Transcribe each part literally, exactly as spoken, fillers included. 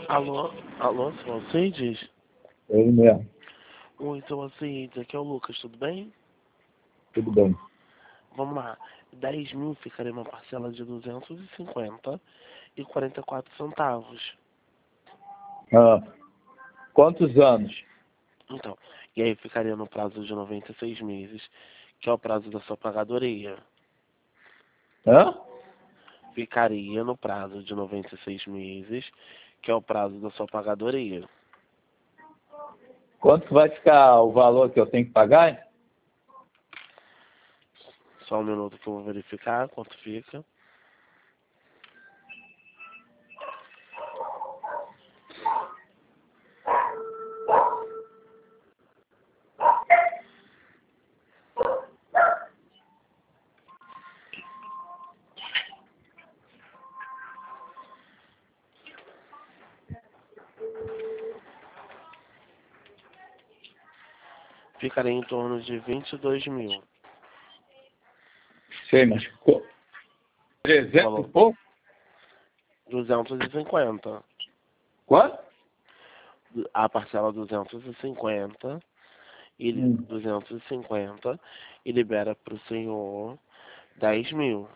Alô, alô, seu Alcides? Ele mesmo. Oi, seu Alcides, aqui é o Lucas, tudo bem? Tudo bem. Vamos lá, dez mil ficaria uma parcela de duzentos e cinquenta e quarenta e quatro centavos. Ah, quantos anos? Então, e aí ficaria no prazo de noventa e seis meses, que é o prazo da sua pagadoria. Hã? Ficaria no prazo de noventa e seis meses, que é o prazo da sua pagadoria. Quanto vai ficar o valor que eu tenho que pagar? Só um minuto que eu vou verificar quanto fica. Ficaria em torno de vinte e dois mil. Sei, mas ficou trezentos Valor. e pouco? duzentos e cinquenta. Quanto? A parcela duzentos e cinquenta e Hum. duzentos e cinquenta e libera para o senhor dez mil.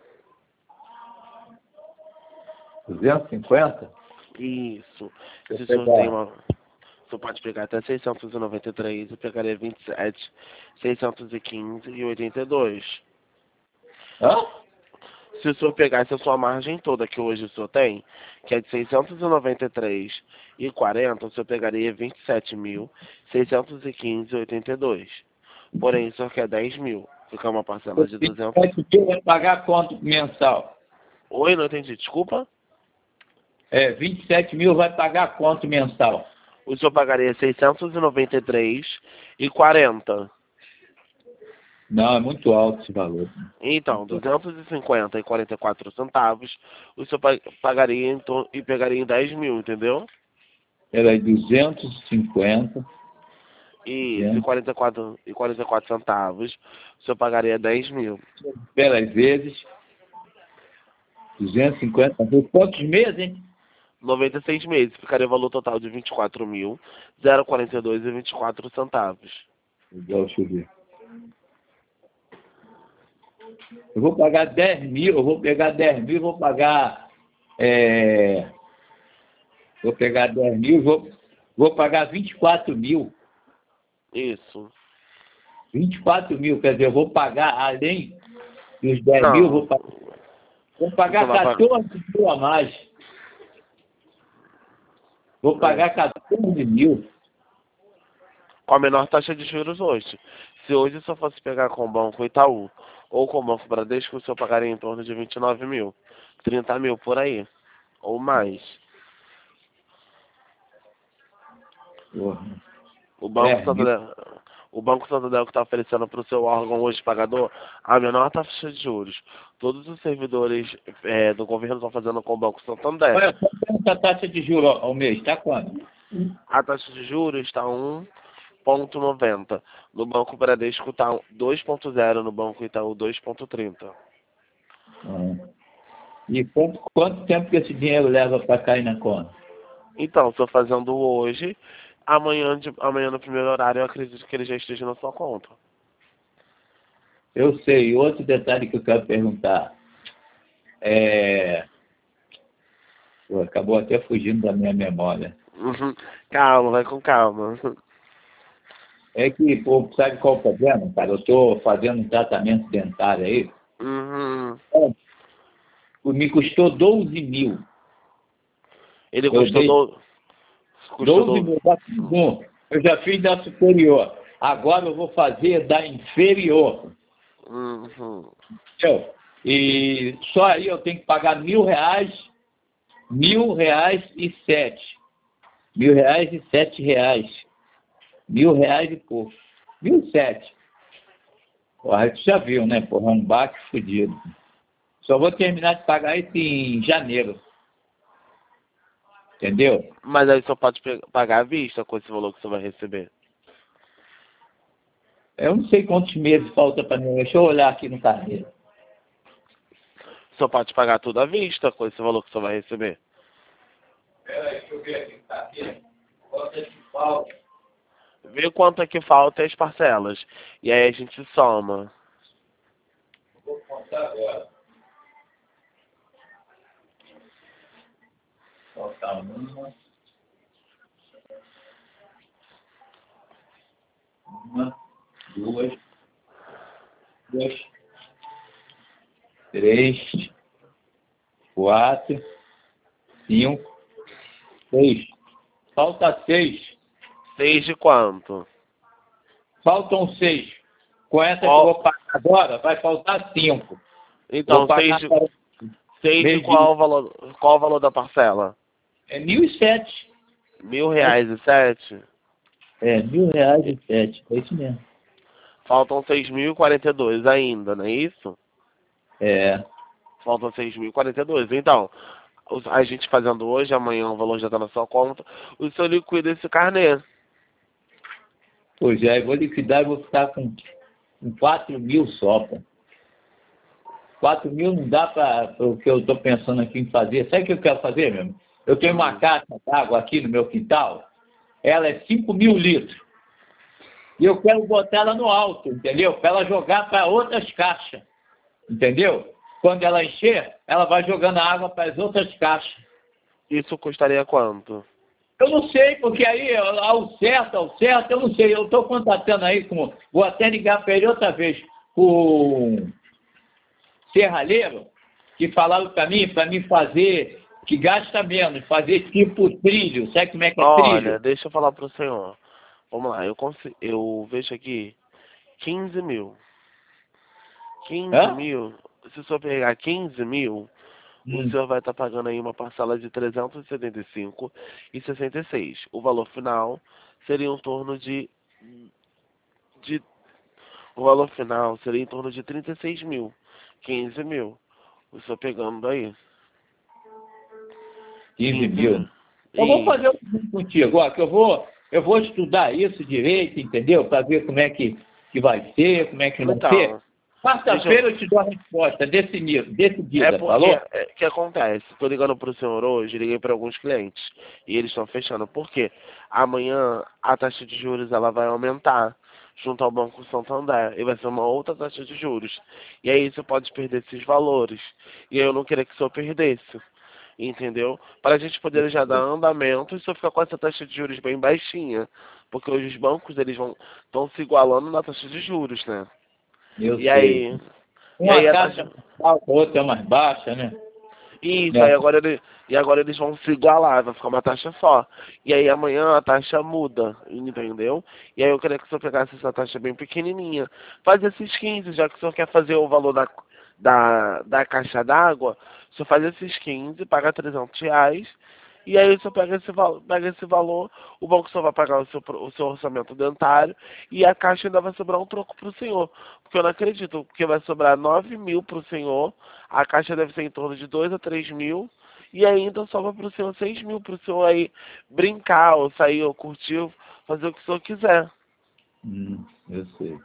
duzentos e cinquenta? Isso. Deixa Se o eu senhor tem pegar. uma. O senhor pode pegar até seiscentos e noventa e três e pegaria vinte e sete, seiscentos e quinze e oitenta e dois. Hã? Se o senhor pegasse a sua margem toda que hoje o senhor tem, que é de seiscentos e noventa e três e quarenta, o senhor pegaria vinte e sete mil, seiscentos e quinze e oitenta e dois. Porém, o senhor quer dez mil. Fica uma parcela de vinte e duzentos. sete mil vai pagar quanto mensal? Oi, não entendi. Desculpa. É, vinte e sete mil vai pagar quanto mensal? O senhor pagaria seiscentos e noventa e três e quarenta. Não, é muito alto esse valor. Então, duzentos e cinquenta e quarenta e quatro centavos, o senhor pa- pagaria em tor- e pegaria em dez mil, entendeu? Era duzentos e cinquenta. E se quarenta e quatro e quarenta e quatro centavos, o senhor pagaria dez mil. Pelas vezes. duzentos e cinquenta. Quantos meses, hein? noventa e seis meses, ficaria o valor total de vinte e quatro mil, quarenta e dois e vinte e quatro centavos. Legal, deixa eu ver. Eu vou pagar dez mil, eu vou pegar dez mil, vou pagar. É, vou pegar dez mil, vou, vou pagar vinte e quatro mil. Isso. vinte e quatro mil, quer dizer, eu vou pagar, além dos dez mil, eu Não. vou pagar, vou Você pagar vai pagar quatorze mil a mais. Vou pagar quatorze mil. com a menor taxa de juros hoje. Se hoje o senhor fosse pegar com o Banco Itaú ou com o Banco Bradesco, o senhor pagaria em torno de vinte e nove mil, trinta mil por aí, ou mais. Porra. O Banco dez mil. Santander, o Banco Santander que está oferecendo para o seu órgão hoje pagador a menor taxa de juros. Todos os servidores é, do governo estão fazendo com o Banco Santander. Olha, quanto é essa taxa de juros ao mês? Está quanto? A taxa de juros está um vírgula noventa. No Banco Bradesco está dois vírgula zero, no Banco Itaú dois vírgula trinta. Ah. E quanto, quanto tempo que esse dinheiro leva para cair na conta? Então, estou fazendo hoje, amanhã, de, amanhã no primeiro horário eu acredito que ele já esteja na sua conta. Eu sei. Outro detalhe que eu quero perguntar. É... Pô, acabou até fugindo da minha memória. Uhum. Calma, vai com calma. É que, pô, sabe qual é o problema, cara? Eu estou fazendo um tratamento dentário aí. Uhum. É, me custou doze mil. Ele Eu custou dei do... custou doze do... mil. Da bom, eu já fiz da superior. Agora eu vou fazer da inferior. Uhum. Entendeu? E só aí eu tenho que pagar mil reais, mil reais e sete. Mil reais e sete reais. Mil reais e pouco. Mil e sete. Porra, tu já viu, né? Porra, um baque fodido. Só vou terminar de pagar isso em janeiro. Entendeu? Mas aí só pode pe- pagar à vista com esse valor que você vai receber. Eu não sei quantos meses falta para mim. Deixa eu olhar aqui no carneiro. Só pode pagar tudo à vista com esse valor que você vai receber. Espera aí, deixa eu ver aqui. Tá aqui. Quanto é que falta? Vê quanto é que falta as parcelas. E aí a gente soma. Vou contar agora. Falta uma. Uma, duas, duas, três, quatro, cinco, seis. Falta seis. Seis de quanto? Faltam seis. Com essa Qual? que eu vou pagar agora, vai faltar cinco. Então, Vou pagar seis de, para- seis de meio qual o valor, qual o valor da parcela? É mil e sete. Mil reais e sete? É, mil reais e sete. É isso mesmo. Faltam seis mil e quarenta e dois ainda, não é isso? É. Faltam seis mil e quarenta e dois. Então, os- a gente fazendo hoje, amanhã o valor já está na sua conta, o senhor liquida esse carnê. Pois é, eu vou liquidar e vou ficar com, com quatro mil só, pô. quatro mil não dá para o que eu estou pensando aqui em fazer. Sabe o que eu quero fazer, mesmo? Eu tenho uma caixa d'água aqui no meu quintal, ela é cinco mil litros. E eu quero botar ela no alto, entendeu? Para ela jogar para outras caixas, entendeu? Quando ela encher, ela vai jogando a água para as outras caixas. Isso custaria quanto? Eu não sei, porque aí, ao certo, ao certo, eu não sei. Eu estou contatando aí com... Vou até ligar para ele outra vez, com serralheiro, que falaram para mim, para mim fazer, que gasta menos, fazer tipo trilho. Sabe como é que é Olha, trilho? deixa eu falar pro senhor. Vamos lá, eu, consigo, eu vejo aqui quinze mil. quinze Hã? mil, se o senhor pegar quinze mil, o Hum. senhor vai estar pagando aí uma parcela de trezentos e setenta e cinco e sessenta e seis. O valor final seria em torno de, de o valor final seria em torno de trinta e seis mil. quinze mil. O senhor pegando aí. quinze mil. Eu vou E, fazer o seguinte contigo, ó, que eu vou, eu vou estudar isso direito, entendeu? Para ver como é que, que vai ser, como é que não vai ser. então, Quarta-feira eu te dou a resposta definida, decidida, é porque, falou? é, que acontece, estou ligando para o senhor hoje, liguei para alguns clientes, e eles estão fechando. Por quê? Amanhã a taxa de juros ela vai aumentar, junto ao Banco Santander, e vai ser uma outra taxa de juros. E aí você pode perder esses valores. E eu não queria que o senhor perdesse, entendeu? Para a gente poder já dar andamento e só ficar com essa taxa de juros bem baixinha. Porque hoje os bancos eles vão estão se igualando na taxa de juros, né? Eu E sei. aí, e Uma aí a taxa taxa. mais alta, outra é mais baixa, né? Isso, Né? aí agora ele, e agora eles vão se igualar, vai ficar uma taxa só. E aí amanhã a taxa muda, entendeu? E aí eu queria que o senhor pegasse essa taxa bem pequenininha. Faz esses quinze, já que o senhor quer fazer o valor da, da, da caixa d'água, o senhor faz esses quinze, paga trezentos reais, e aí o senhor pega esse, val- pega esse valor, o banco só vai pagar o seu, pro- o seu orçamento dentário, e a caixa ainda vai sobrar um troco para o senhor. Porque eu não acredito, porque vai sobrar nove mil para o senhor, a caixa deve ser em torno de dois a três mil, e ainda sobra para o senhor seis mil para o senhor aí brincar, ou sair, ou curtir, ou fazer o que o senhor quiser. Hum, eu sei.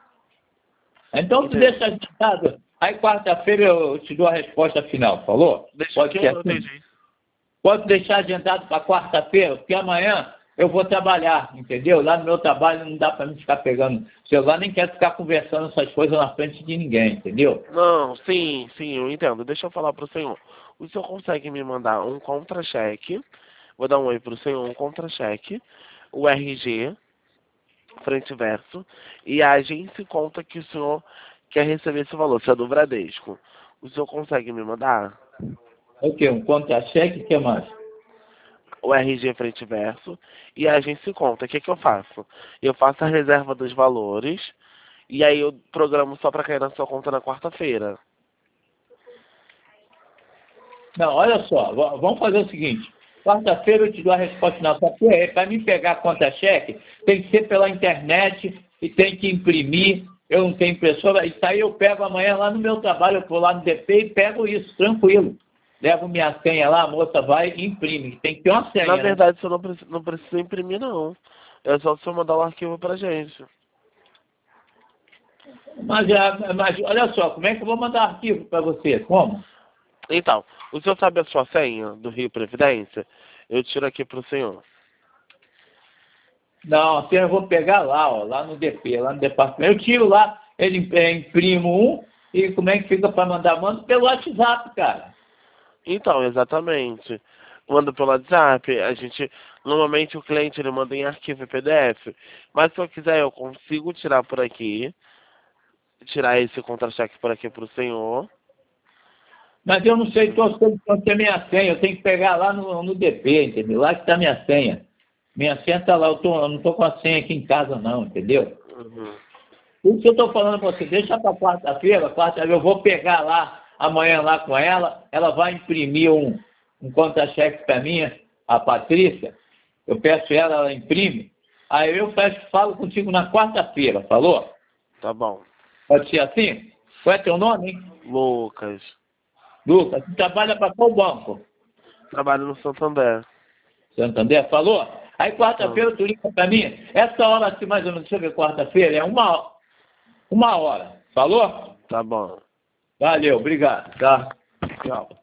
Então tu Entendeu? deixa agendado. Aí quarta-feira eu te dou a resposta final, falou? Deixa Pode aqui, ser eu não assim? entendi. Pode deixar agendado para quarta-feira, porque amanhã eu vou trabalhar, entendeu? Lá no meu trabalho não dá para mim ficar pegando celular, nem quero ficar conversando essas coisas na frente de ninguém, entendeu? Não, sim, sim, eu entendo. Deixa eu falar para o senhor. O senhor consegue me mandar um contra-cheque? Vou dar um oi para o senhor, um contra-cheque, o R G, frente e verso, e a agência conta que o senhor quer receber esse valor, se é do Bradesco. O senhor consegue me mandar? O quê? Um contra-cheque, o que mais? O R G frente e verso, e a agência conta. O que, que eu faço? Eu faço a reserva dos valores, e aí eu programo só para cair na sua conta na quarta-feira. Não, olha só, v- vamos fazer o seguinte. Quarta-feira eu te dou a resposta final. Para mim pegar contra-cheque, tem que ser pela internet e tem que imprimir. Eu não tenho impressora. Isso aí eu pego amanhã lá no meu trabalho. Eu vou lá no D P e pego isso, tranquilo. Levo minha senha lá, a moça vai e imprime. Tem que ter uma senha, Na né? verdade, você não precisa, não precisa imprimir, não. É só o senhor mandar o arquivo pra gente. Mas, ah, mas olha só, como é que eu vou mandar arquivo para você? Como? Então, o senhor sabe a sua senha do Rio Previdência? eu tiro aqui pro senhor. Não, assim eu vou pegar lá, ó, lá no D P, lá no departamento. Eu tiro lá, ele é, imprimo um, e como é que fica para mandar? Mando pelo WhatsApp, cara. Então, exatamente. Manda pelo WhatsApp, a gente, normalmente o cliente ele manda em arquivo P D F, mas se eu quiser eu consigo tirar por aqui, tirar esse contra-cheque por aqui pro senhor. Mas eu não sei qual é a minha senha, eu tenho que pegar lá no, no D P, entendeu? Lá que está minha senha. Minha senha está lá, eu, tô, eu não estou com a senha aqui em casa não, entendeu? Uhum. O que eu estou falando para você, deixa para quarta-feira, quarta-feira eu vou pegar lá, amanhã lá com ela, ela vai imprimir um, um contra-cheque para mim, a Patrícia, eu peço ela, ela imprime, aí eu peço, falo contigo na quarta-feira, falou? Tá bom. Pode ser assim? Qual é teu nome, hein? Lucas. Lucas, tu trabalha para qual banco? Trabalho no Santander. Santander, falou? Aí quarta-feira tu liga para mim, essa hora assim mais ou menos, deixa eu ver, quarta-feira é uma, uma hora, falou? Tá bom. Valeu, obrigado, tá? Tchau.